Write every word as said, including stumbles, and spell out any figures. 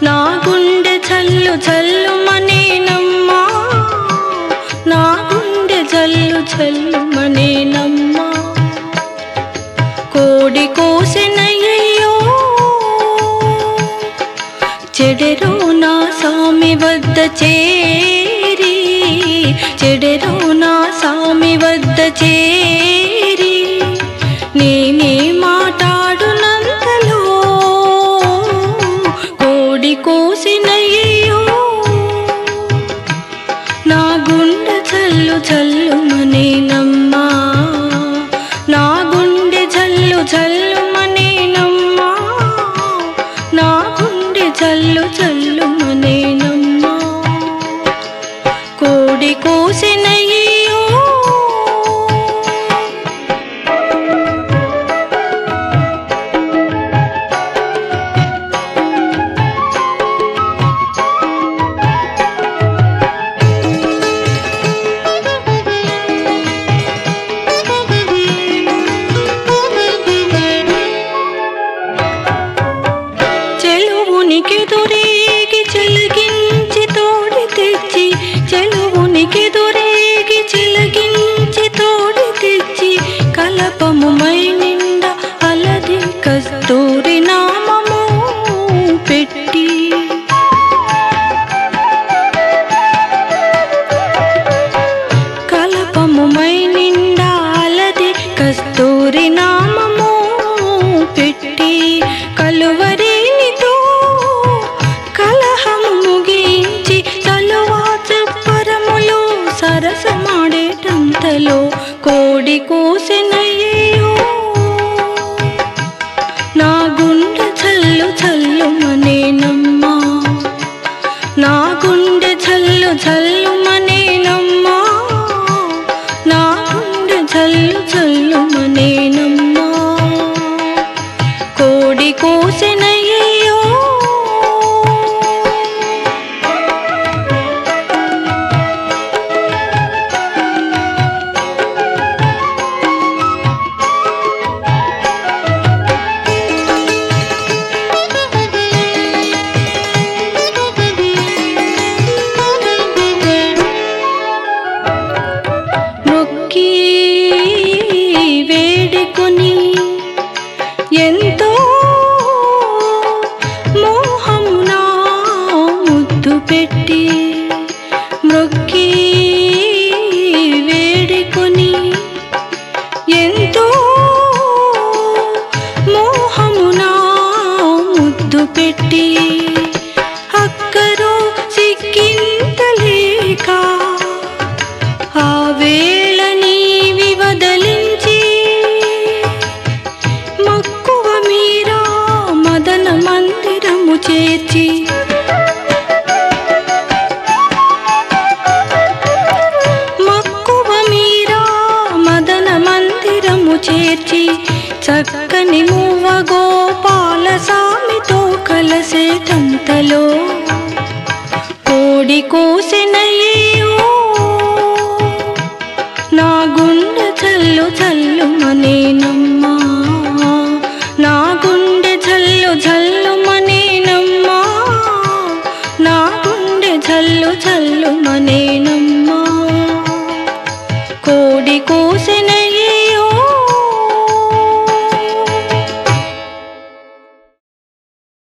నా గుండె చల్లు చల్లు మనేనమ్మా, నా గుండె చల్లు చల్లు మనేనమ్మా. కోడి కోసెనయ్యో చెడెరో నా సామి వద్ద చేరి, చెడెరో నా సామి వద్ద చేరి నేనే మాట్లాడునంతలో కోడి కోసినయ్యో నా గుండె చల్లు చల్లు మనేనమ్మా, నా గుండె చల్లు చల్లు మనేనమ్మా, నా గుండె చల్లు చల్లు మనేనమ్మా. కోడి కోసినయ్యో చెలువునికెదురేగి చెలిగించి తోడి తెచ్చి, చెలువునికెదురేగి చెలిగించి తోడి తెచ్చి కలపము మై నిండా అలది కస్తూరి నామము పెట్టి, కలపము మై నిండా అలది కస్తూరి నామము పెట్టి కలువరేనితో కలహము ముగించి చలువా చెప్పరములో సరసమాడేటంతలో కోడి కోసెనయ్యో నా గుండె చల్లు చల్లు మనేనమ్మా, నా గుండె చల్లు చల్లు మనేనమ్మా, నా గుండె చల్లు చల్లు మనేనమ్మా. కోడి కోసెనయ్యో మొక్కి వేడుకొని ఎంతో మోహమునా ముద్దు పెట్టి, మొక్కి వేడుకొని ఎంతో మోహమునా ముద్దు పెట్టి అక్కరో సిక్కింతలేక ఆ వేళ నీవి వదలించి మక్కువ మీరా మదన మందిరము చేర్చి, మక్కువ మీరా మదన మందిరము చేర్చి చక్కని మూవ గోపాల సామితో కలసేటంతలో కోడి కోసెనయ్యో నా గుండె చల్లు చల్లు మనేనమ్మా, నా గుండె చల్లు చల్లు మనేనమ్మా, నా గుండె చల్లు చల్లు మనేనమ్మా. కోడి కోసె